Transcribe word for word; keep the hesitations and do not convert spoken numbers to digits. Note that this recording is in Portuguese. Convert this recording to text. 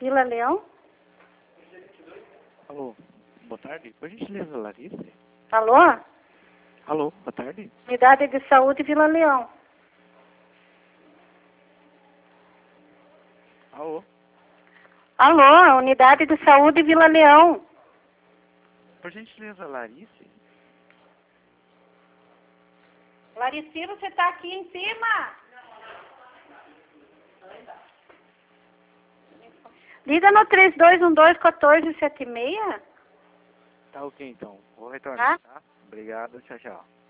Vila Leão? Alô, boa tarde. Por gentileza, Larissa? Alô? Alô, boa tarde. Unidade de Saúde Vila Leão. Alô, Alô, Unidade de Saúde Vila Leão. por gentileza, Larissa? Laricino, você tá aqui em cima? Liga no três dois um dois, um quatro sete seis. Tá ok, então. Vou retornar, Tá? tá? Obrigado, tchau, tchau.